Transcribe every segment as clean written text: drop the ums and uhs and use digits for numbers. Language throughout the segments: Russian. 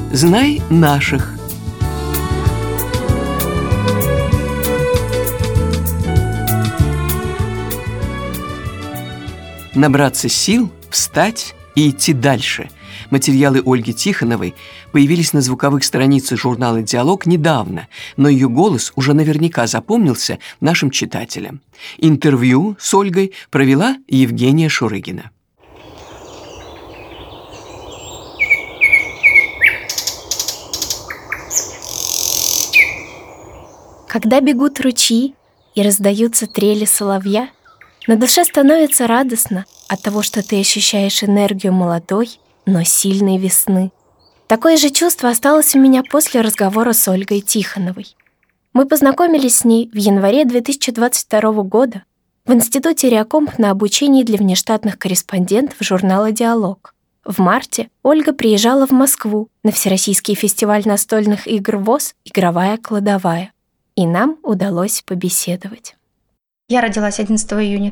Знай наших. Набраться сил, встать и идти дальше. Материалы Ольги Тихоновой появились на звуковых страницах журнала «Диалог» недавно, но ее голос уже наверняка запомнился нашим читателям. Интервью с Ольгой провела Евгения Шурыгина. Когда бегут ручьи и раздаются трели соловья, на душе становится радостно от того, что ты ощущаешь энергию молодой, но сильной весны. Такое же чувство осталось у меня после разговора с Ольгой Тихоновой. Мы познакомились с ней в январе 2022 года в Институте Реакомп на обучении для внештатных корреспондентов журнала «Диалог». В марте Ольга приезжала в Москву на Всероссийский фестиваль настольных игр ВОС «Игровая кладовая». И нам удалось побеседовать. Я родилась 11 июня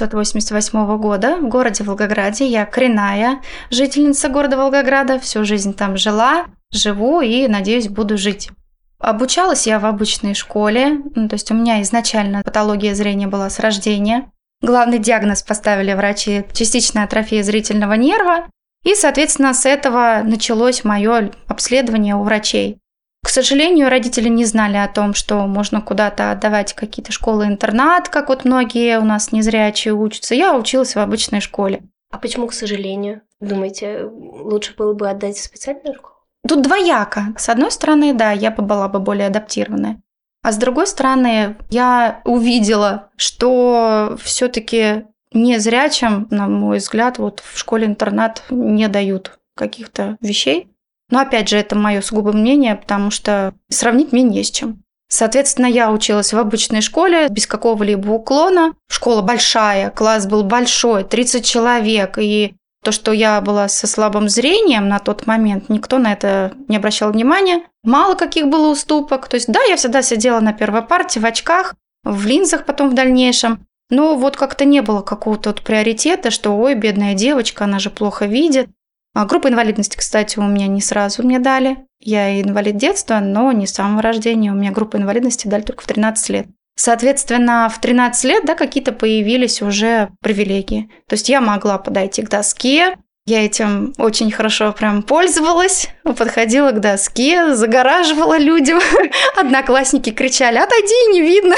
1988 года в городе Волгограде. Я коренная жительница города Волгограда. Всю жизнь там жила, живу и, надеюсь, буду жить. Обучалась я в обычной школе. То есть у меня изначально патология зрения была с рождения. Главный диагноз поставили врачи – частичная атрофия зрительного нерва. И, соответственно, с этого началось мое обследование у врачей. К сожалению, родители не знали о том, что можно куда-то отдавать какие-то школы-интернат, как вот многие у нас незрячие учатся. Я училась в обычной школе. А почему, к сожалению? Думаете, лучше было бы отдать в специальную школу? Тут двояко. С одной стороны, да, я бы была бы более адаптированная. А с другой стороны, я увидела, что все-таки незрячим, на мой взгляд, вот в школе-интернат не дают каких-то вещей. Но опять же, это мое сугубое мнение, потому что сравнить мне не с чем. Соответственно, я училась в обычной школе, без какого-либо уклона. Школа большая, класс был большой, 30 человек. И то, что я была со слабым зрением на тот момент, никто на это не обращал внимания. Мало каких было уступок. То есть, да, я всегда сидела на первой парте в очках, в линзах потом в дальнейшем. Но вот как-то не было какого-то вот приоритета, что ой, бедная девочка, она же плохо видит. Группа инвалидности, кстати, у меня не сразу мне дали. Я инвалид детства, но не с самого рождения. У меня группу инвалидности дали только в 13 лет. Соответственно, в 13 лет, да, какие-то появились уже привилегии. То есть я могла подойти к доске. Я этим очень хорошо прям пользовалась. Подходила к доске, загораживала людям. Одноклассники кричали: «Отойди, не видно».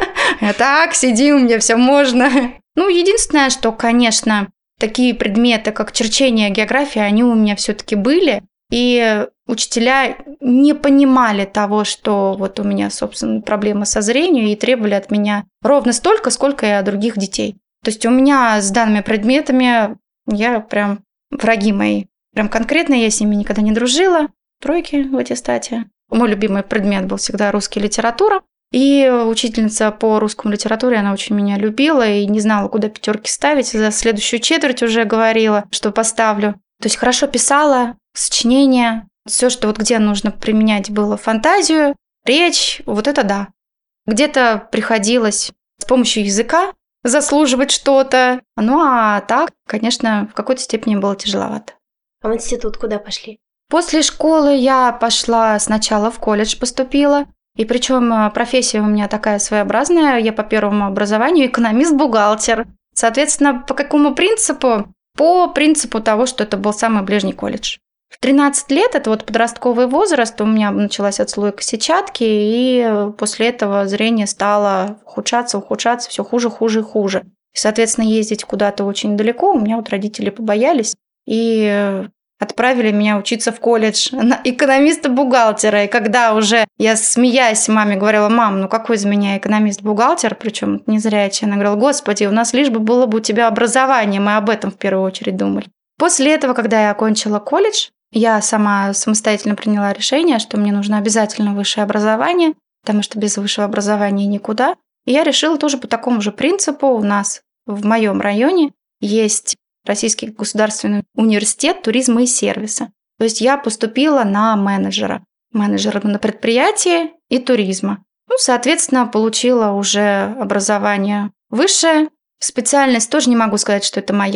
Так, сиди, у меня все можно. Ну, единственное, что, конечно, такие предметы, как черчение, география, они у меня все-таки были. И учителя не понимали того, что вот у меня, собственно, проблема со зрением, и требовали от меня ровно столько, сколько и от других детей. То есть у меня с данными предметами я прям враги мои. Прям конкретно я с ними никогда не дружила. Тройки в аттестате. Мой любимый предмет был всегда русский литература. И учительница по русскому литературе, она очень меня любила и не знала, куда пятерки ставить. За следующую четверть уже говорила, что поставлю. То есть хорошо писала, сочинения, все, что вот где нужно применять было фантазию, речь, вот это да. Где-то приходилось с помощью языка заслуживать что-то. Ну а так, конечно, в какой-то степени было тяжеловато. А в институт куда пошли? После школы я пошла сначала в колледж, поступила. И причем профессия у меня такая своеобразная. Я по первому образованию экономист-бухгалтер. Соответственно, по какому принципу? По принципу того, что это был самый ближний колледж. В 13 лет, это вот подростковый возраст, у меня началась отслойка сетчатки, и после этого зрение стало ухудшаться, все хуже, хуже и хуже. И, соответственно, ездить куда-то очень далеко у меня вот родители побоялись. И отправили меня учиться в колледж на экономиста-бухгалтера. И когда уже я, смеясь, маме говорила: «Мам, ну какой из меня экономист-бухгалтер?» Причем незрячая. Она говорила: «Господи, у нас лишь бы было бы у тебя образование». Мы об этом в первую очередь думали. После этого, когда я окончила колледж, я сама самостоятельно приняла решение, что мне нужно обязательно высшее образование, потому что без высшего образования никуда. И я решила тоже по такому же принципу. У нас в моем районе есть Российский государственный университет туризма и сервиса. То есть я поступила на менеджера на предприятии и туризма. Ну, соответственно, получила уже образование высшее. Специальность тоже не могу сказать, что это моя.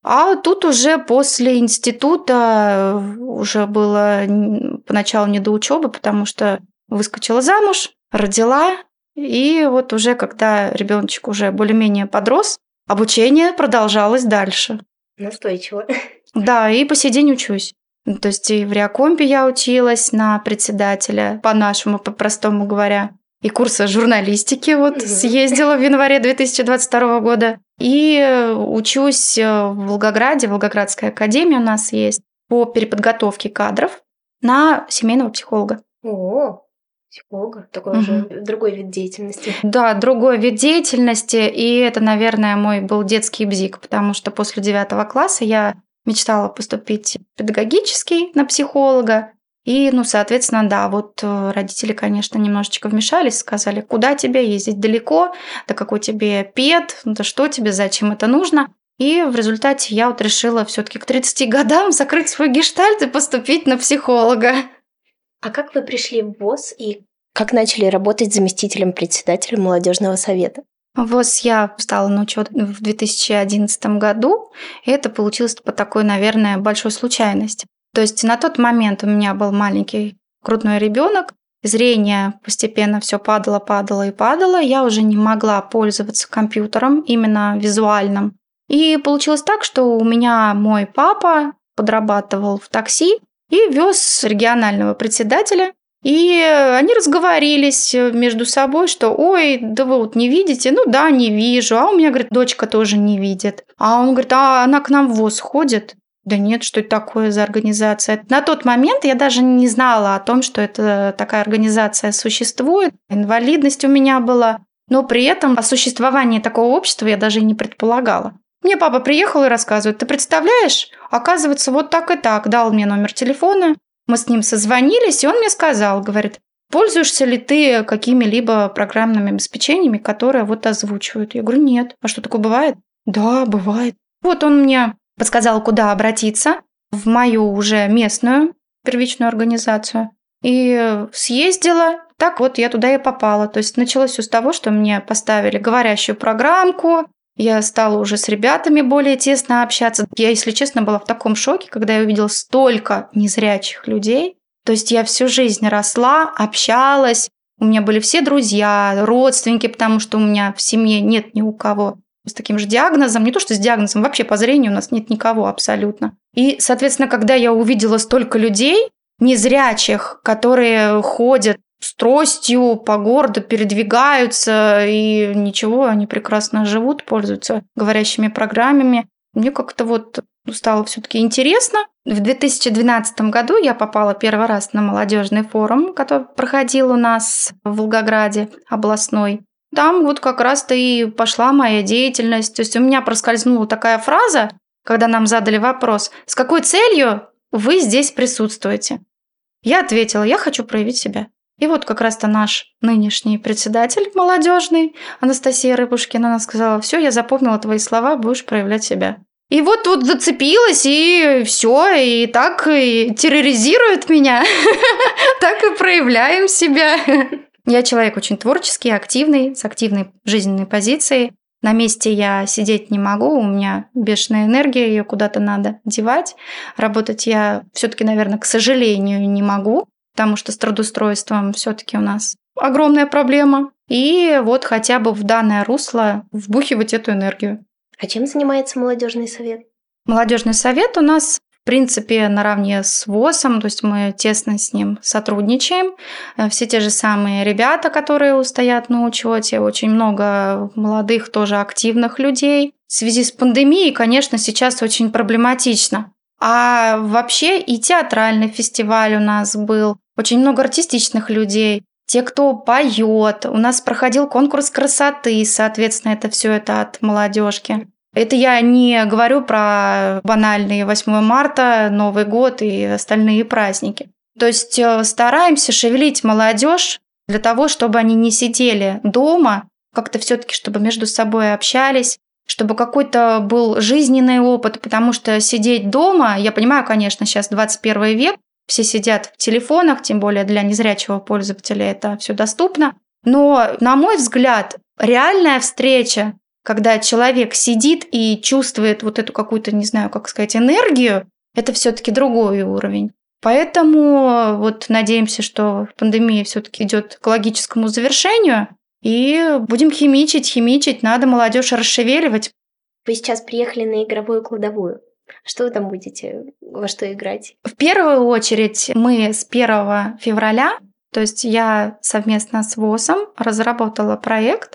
А тут уже после института уже было поначалу не до учебы, потому что выскочила замуж, родила, и вот уже когда ребеночек уже более-менее подрос, обучение продолжалось дальше. Настойчиво. Да, и по сей день учусь. То есть и в Реакомпе я училась на председателя, по-нашему, по-простому говоря. И курсы журналистики съездила в январе 2022 года. И учусь в Волгограде, Волгоградская академия у нас есть, по переподготовке кадров на семейного психолога. О, психолога, такой уже другой вид деятельности. Да, другой вид деятельности, и это, наверное, мой был детский бзик, потому что после 9 класса я мечтала поступить в педагогический на психолога. И, соответственно, да, родители, конечно, немножечко вмешались, сказали, куда тебе ездить далеко, да какой тебе пед, да что тебе, зачем это нужно. И в результате я решила все-таки к 30 годам закрыть свой гештальт и поступить на психолога. А как вы пришли в ВОС и как начали работать заместителем председателя молодежного совета? В ВОС я встала на учет в 2011 году, и это получилось по такой, наверное, большой случайности. То есть на тот момент у меня был маленький грудной ребенок, зрение постепенно все падало, я уже не могла пользоваться компьютером, именно визуальным. И получилось так, что у меня мой папа подрабатывал в такси и вез регионального председателя. И они разговорились между собой, что «Ой, да вы не видите?» «Ну да, не вижу». А у меня, говорит, дочка тоже не видит. А он говорит, а она к нам в ВОС ходит? Да нет, что это такое за организация? На тот момент я даже не знала о том, что это такая организация существует. Инвалидность у меня была. Но при этом о существовании такого общества я даже и не предполагала. Мне папа приехал и рассказывает, ты представляешь, оказывается, вот так и так. Дал мне номер телефона, мы с ним созвонились, и он мне сказал, говорит, пользуешься ли ты какими-либо программными обеспечениями, которые озвучивают? Я говорю, нет. А что, такое бывает? Да, бывает. Вот он мне подсказал, куда обратиться в мою уже местную первичную организацию. И съездила. Так я туда и попала. То есть началось все с того, что мне поставили говорящую программку. Я стала уже с ребятами более тесно общаться. Я, если честно, была в таком шоке, когда я увидела столько незрячих людей. То есть я всю жизнь росла, общалась. У меня были все друзья, родственники, потому что у меня в семье нет ни у кого с таким же диагнозом. Не то, что с диагнозом, вообще по зрению у нас нет никого абсолютно. И, соответственно, когда я увидела столько людей, незрячих, которые ходят с тростью по городу, передвигаются, и ничего, они прекрасно живут, пользуются говорящими программами. Мне как-то стало все-таки интересно. В 2012 году я попала первый раз на молодежный форум, который проходил у нас в Волгограде областной. Там как раз-то и пошла моя деятельность. То есть у меня проскользнула такая фраза, когда нам задали вопрос, с какой целью вы здесь присутствуете? Я ответила, я хочу проявить себя. И как раз-то наш нынешний председатель молодежный, Анастасия Рыбушкина, она сказала, все, я запомнила твои слова, будешь проявлять себя. И зацепилась, и все, и так и терроризирует меня, так и проявляем себя. Я человек очень творческий, активный, с активной жизненной позицией. На месте я сидеть не могу, у меня бешеная энергия, ее куда-то надо девать. Работать я все-таки, наверное, к сожалению, не могу, потому что с трудоустройством все-таки у нас огромная проблема. И хотя бы в данное русло вбухивать эту энергию. А чем занимается молодежный совет? Молодежный совет у нас, в принципе, наравне с ВОСом, то есть мы тесно с ним сотрудничаем. Все те же самые ребята, которые стоят на учете, очень много молодых, тоже активных людей. В связи с пандемией, конечно, сейчас очень проблематично. А вообще и театральный фестиваль у нас был, очень много артистичных людей, те, кто поет. У нас проходил конкурс красоты, соответственно, это все это от молодежки. Это я не говорю про банальные 8 марта, Новый год и остальные праздники. То есть стараемся шевелить молодежь для того, чтобы они не сидели дома, как-то все-таки, чтобы между собой общались, чтобы какой-то был жизненный опыт, потому что сидеть дома, я понимаю, конечно, сейчас 21 век, все сидят в телефонах, тем более для незрячего пользователя это все доступно. Но, на мой взгляд, реальная встреча, когда человек сидит и чувствует вот эту какую-то, не знаю, как сказать, энергию, это все-таки другой уровень. Поэтому вот надеемся, что пандемия все-таки идет к логическому завершению, и будем химичить, надо молодежь расшевеливать. Вы сейчас приехали на игровую кладовую. Что вы там будете, во что играть? В первую очередь мы с 1 февраля, то есть я совместно с ВОСом разработала проект,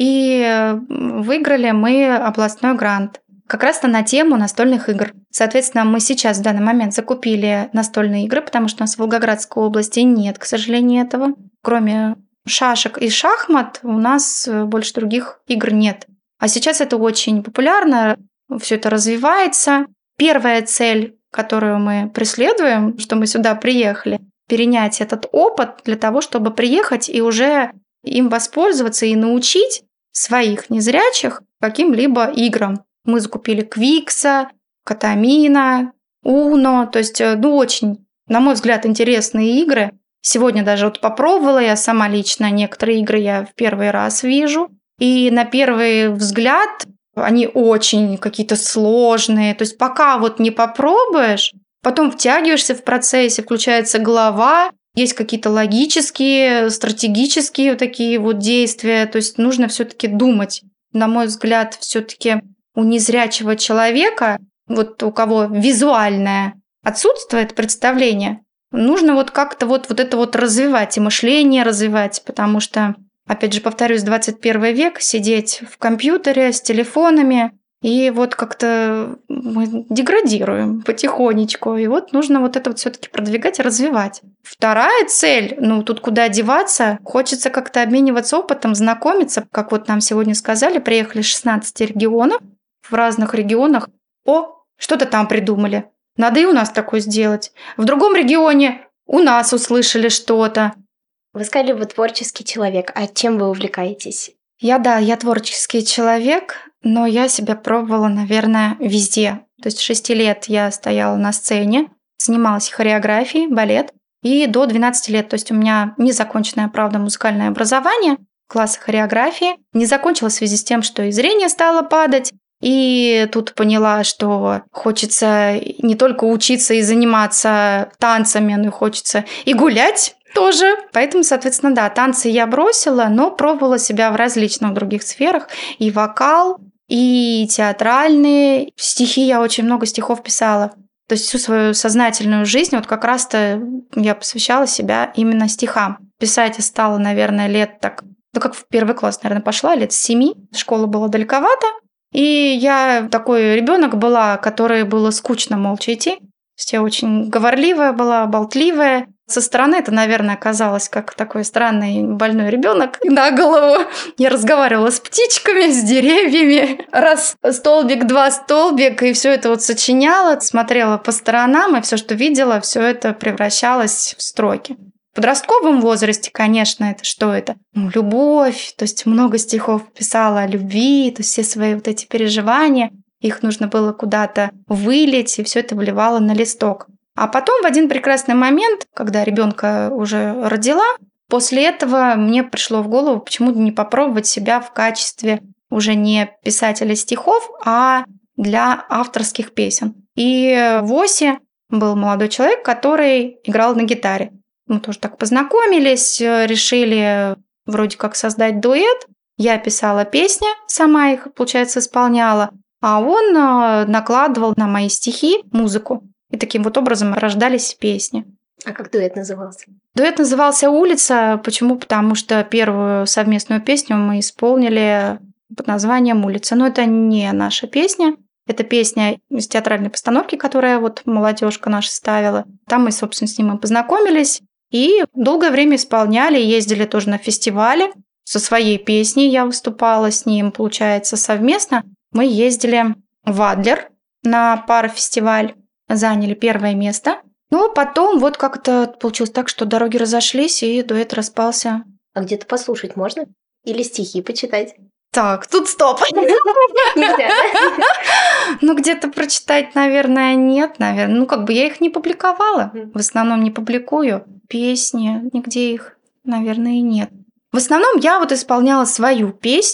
и выиграли мы областной грант. Как раз-то на тему настольных игр. Соответственно, мы сейчас в данный момент закупили настольные игры, потому что у нас в Волгоградской области нет, к сожалению, этого. Кроме шашек и шахмат у нас больше других игр нет. А сейчас это очень популярно, все это развивается. Первая цель, которую мы преследуем, что мы сюда приехали, перенять этот опыт для того, чтобы приехать и уже им воспользоваться и научить своих незрячих каким-либо играм. Мы закупили Квикса, Катамина, Уно, то есть, очень, на мой взгляд, интересные игры. Сегодня даже вот попробовала я сама лично, некоторые игры я в первый раз вижу. И на первый взгляд они очень какие-то сложные. То есть пока вот не попробуешь, потом втягиваешься в процессе, включается голова, есть какие-то логические, стратегические вот такие вот действия. То есть нужно все-таки думать. На мой взгляд, все-таки у незрячего человека, вот у кого визуальное отсутствует представление, нужно вот как-то вот это вот развивать, и мышление развивать, потому что, опять же, повторюсь, 21 век, сидеть в компьютере с телефонами, и вот как-то мы деградируем потихонечку, и вот нужно вот это вот все-таки продвигать и развивать. Вторая цель, тут куда деваться, хочется как-то обмениваться опытом, знакомиться, как вот нам сегодня сказали, приехали из 16 регионов, в разных регионах, что-то там придумали. Надо и у нас такое сделать. В другом регионе у нас услышали что-то. Вы сказали, вы творческий человек. А чем вы увлекаетесь? Я творческий человек, но я себя пробовала, наверное, везде. То есть 6 лет я стояла на сцене, занималась хореографией, балет. И до 12 лет, то есть у меня незаконченное, правда, музыкальное образование, классы хореографии. Не закончила в связи с тем, что и зрение стало падать. И тут поняла, что хочется не только учиться и заниматься танцами, но и хочется и гулять тоже. Поэтому, соответственно, да, танцы я бросила, но пробовала себя в различных других сферах. И вокал, и театральные. Стихи, я очень много стихов писала. То есть всю свою сознательную жизнь вот как раз-то я посвящала себя именно стихам. Писать я стала, наверное, лет так... как в первый класс, наверное, пошла, лет с 7. Школа была далековато. И я такой ребенок была, которой было скучно молча идти. То есть я очень говорливая была, болтливая. Со стороны это, наверное, казалось как такой странный больной ребенок на голову. Я разговаривала с птичками, с деревьями. Раз столбик, два столбик, и все это вот сочиняла, смотрела по сторонам, и все, что видела, все это превращалось в строки. В подростковом возрасте, конечно, это что это? Любовь, то есть много стихов писала о любви, то есть все свои вот эти переживания, их нужно было куда-то вылить, и все это выливала на листок. А потом в один прекрасный момент, когда ребенка уже родила, после этого мне пришло в голову, почему не попробовать себя в качестве уже не писателя стихов, а для авторских песен. И в ВОСе был молодой человек, который играл на гитаре. Мы тоже так познакомились, решили вроде как создать дуэт. Я писала песни, сама их, получается, исполняла, а он накладывал на мои стихи музыку. И таким вот образом рождались песни. А как дуэт назывался? Дуэт назывался «Улица». Почему? Потому что первую совместную песню мы исполнили под названием «Улица». Но это не наша песня. Это песня из театральной постановки, которая вот молодежка наша ставила. Там мы, собственно, с ним и познакомились. И долгое время исполняли, ездили тоже на фестивали. Со своей песней я выступала с ним, получается, совместно. Мы ездили в Адлер на парафестиваль, заняли первое место. Но потом вот как-то получилось так, что дороги разошлись, и дуэт распался. А где-то послушать можно? Или стихи почитать? Так, тут стоп. Нельзя, да? Где-то прочитать, наверное, нет, наверное. Я их не публиковала. В основном не публикую. Песни, нигде их, наверное, и нет. В основном я вот исполняла свою песню,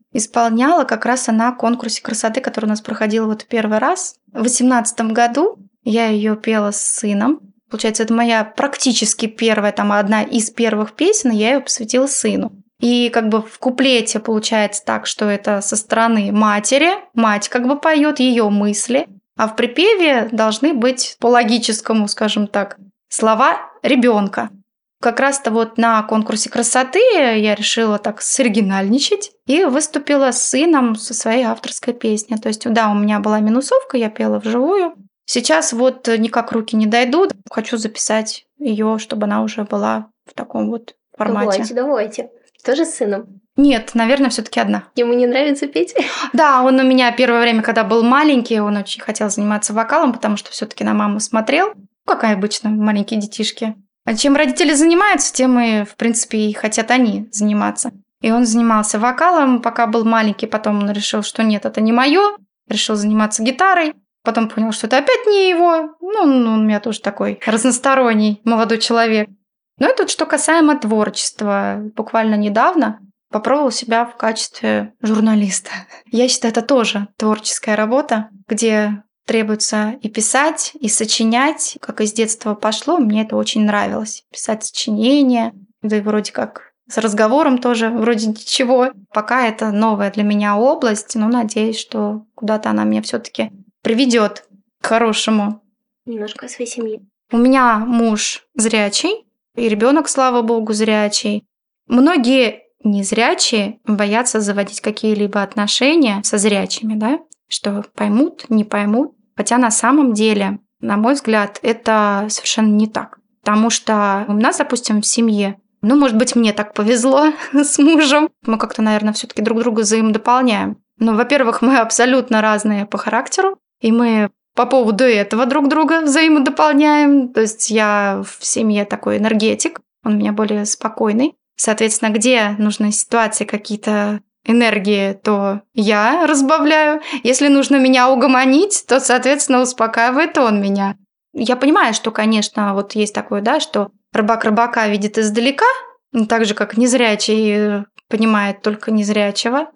исполняла как раз на конкурсе красоты, который у нас проходил вот первый раз. В 2018 году я ее пела с сыном. Получается, это моя практически первая, там одна из первых песен, я ее посвятила сыну. И как бы в куплете получается так, что это со стороны матери, мать как бы поет ее мысли, а в припеве должны быть по логическому, скажем так, слова ребенка. Как раз-то вот на конкурсе красоты я решила так соригинальничать и выступила с сыном со своей авторской песней. То есть, да, у меня была минусовка, я пела вживую. Сейчас вот никак руки не дойдут. Хочу записать ее, чтобы она уже была в таком вот формате. Давайте. Тоже с сыном? Нет, наверное, все-таки одна. Ему не нравится петь? Да, он у меня первое время, когда был маленький, он очень хотел заниматься вокалом, потому что все-таки на маму смотрел. Как обычно, маленькие детишки. А чем родители занимаются, тем и, в принципе, и хотят они заниматься. И он занимался вокалом, пока был маленький, потом он решил, что нет, это не мое, решил заниматься гитарой. Потом понял, что это опять не его. Ну, он у меня тоже такой разносторонний молодой человек. Ну и тут, что касаемо творчества. Буквально недавно попробовала себя в качестве журналиста. Я считаю, это тоже творческая работа, где требуется и писать, и сочинять. Как из детства пошло, мне это очень нравилось. Писать сочинения, да и вроде как с разговором тоже вроде ничего. Пока это новая для меня область, но надеюсь, что куда-то она меня все-таки приведет к хорошему. Немножко о своей семье. У меня муж зрячий, и ребенок, слава богу, зрячий. Многие незрячие боятся заводить какие-либо отношения со зрячими, да? Что поймут, не поймут. Хотя на самом деле, на мой взгляд, это совершенно не так. Потому что у нас, допустим, в семье, может быть, мне так повезло с мужем. Мы как-то, наверное, все-таки друг друга взаимодополняем. Во-первых, мы абсолютно разные по характеру, и мы по поводу этого друг друга взаимодополняем. То есть я в семье такой энергетик, он у меня более спокойный. Соответственно, где нужны ситуации какие-то энергии, то я разбавляю. Если нужно меня угомонить, то, соответственно, успокаивает он меня. Я понимаю, что, конечно, вот есть такое, да, что рыбак рыбака видит издалека, так же, как незрячий понимает только незрячего.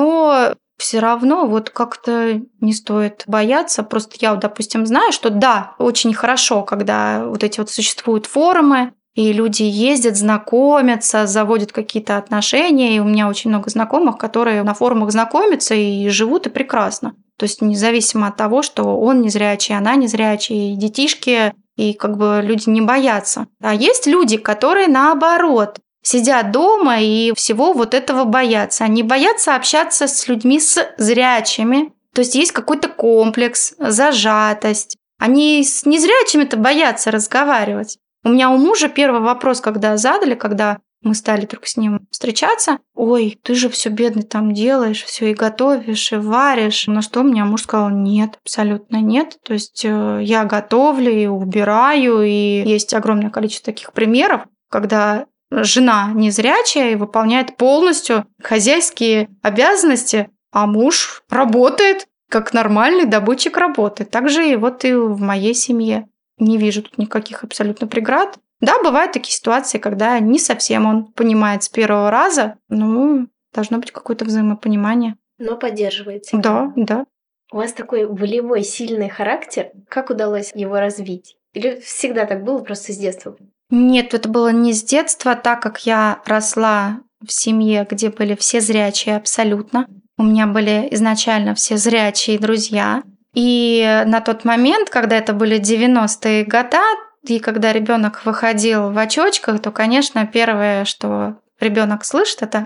Но все равно вот как-то не стоит бояться. Просто я, допустим, знаю, что да, очень хорошо, когда вот эти вот существуют форумы, и люди ездят, знакомятся, заводят какие-то отношения. И у меня очень много знакомых, которые на форумах знакомятся и живут, и прекрасно. То есть независимо от того, что он незрячий, она незрячий, и детишки, и как бы люди не боятся. А есть люди, которые наоборот сидят дома и всего вот этого боятся. Они боятся общаться с людьми с зрячими. То есть есть какой-то комплекс, зажатость. Они с незрячими-то боятся разговаривать. У меня у мужа первый вопрос, когда задали, когда мы стали только с ним встречаться: «Ой, ты же все бедный там делаешь, все и готовишь, и варишь». На что у меня муж сказал: «Нет, абсолютно нет». То есть я готовлю и убираю, и есть огромное количество таких примеров, когда жена незрячая и выполняет полностью хозяйские обязанности, а муж работает как нормальный добытчик работы. Так же и вот и в моей семье. Не вижу тут никаких абсолютно преград. Да, бывают такие ситуации, когда не совсем он понимает с первого раза. Должно быть какое-то взаимопонимание. Но поддерживаете. Да. У вас такой волевой, сильный характер. Как удалось его развить? Или всегда так было, просто с детства? Нет, это было не с детства, так как я росла в семье, где были все зрячие абсолютно. У меня были изначально все зрячие друзья. И на тот момент, когда это были 90-е годы, и когда ребенок выходил в очочках, то, конечно, первое, что ребенок слышит, это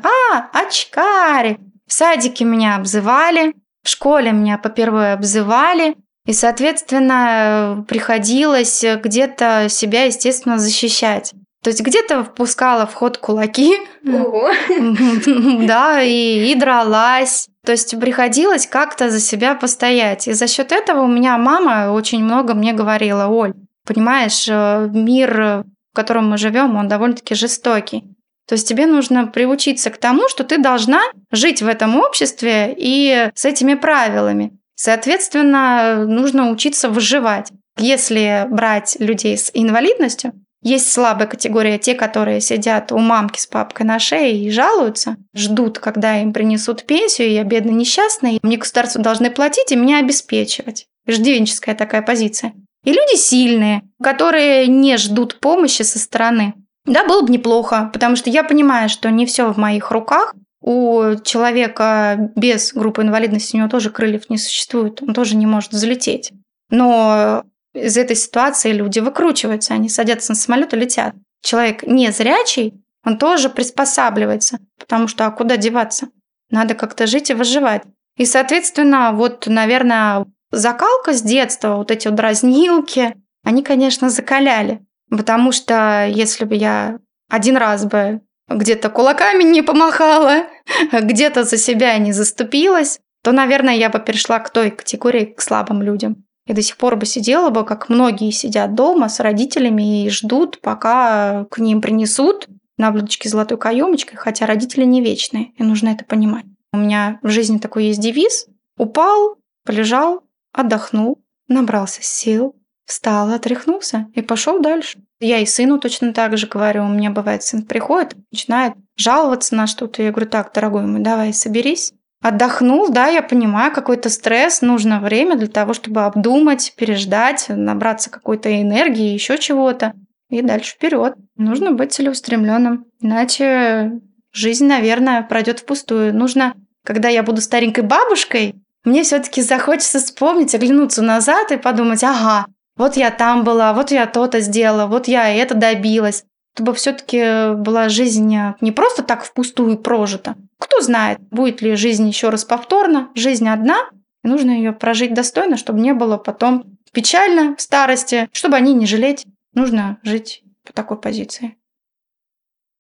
очкарик. В садике меня обзывали, в школе меня попервые обзывали. И, соответственно, приходилось где-то себя, естественно, защищать. То есть где-то впускала в ход кулаки, да, и дралась. То есть приходилось как-то за себя постоять. И за счет этого у меня мама очень много мне говорила: «Оль, понимаешь, мир, в котором мы живем, он довольно-таки жестокий. То есть тебе нужно приучиться к тому, что ты должна жить в этом обществе и с этими правилами. Соответственно, нужно учиться выживать. Если брать людей с инвалидностью, Есть слабая категория, те, которые сидят у мамки с папкой на шее и жалуются, ждут, когда им принесут пенсию, я бедный несчастный, мне государство должны платить и меня обеспечивать. Иждивенческая такая позиция. И люди сильные, которые не ждут помощи со стороны. Да, было бы неплохо, потому что я понимаю, что не все в моих руках. У человека без группы инвалидности у него тоже крыльев не существует, он тоже не может взлететь. Но из этой ситуации люди выкручиваются, они садятся на самолет и летят. Человек незрячий, он тоже приспосабливается, потому что куда деваться? Надо как-то жить и выживать. И, соответственно, наверное, закалка с детства, вот эти дразнилки, они, конечно, закаляли. Потому что если бы я один раз бы где-то кулаками не помахала, где-то за себя не заступилась, то, наверное, я бы перешла к той категории, к слабым людям. И до сих пор бы сидела бы, как многие сидят дома с родителями и ждут, пока к ним принесут на блюдечке с золотой каемочкой, хотя родители не вечные, и нужно это понимать. У меня в жизни такой есть девиз: упал, полежал, отдохнул, набрался сил, встал, отряхнулся и пошел дальше. Я и сыну точно так же говорю. У меня бывает, сын приходит, начинает жаловаться на что-то. Я говорю: так, дорогой мой, давай соберись. Отдохнул, да, я понимаю, какой-то стресс, нужно время для того, чтобы обдумать, переждать, набраться какой-то энергии, еще чего-то. И дальше вперед. Нужно быть целеустремленным, иначе жизнь, наверное, пройдет впустую. Нужно, когда я буду старенькой бабушкой, мне все-таки захочется вспомнить, оглянуться назад и подумать: ага, вот я там была, вот я то-то сделала, вот я это добилась. Чтобы все-таки была жизнь не просто так впустую прожита. Кто знает, будет ли жизнь еще раз повторна. Жизнь одна, и нужно ее прожить достойно, чтобы не было потом печально в старости, чтобы о ней не жалеть. Нужно жить по такой позиции.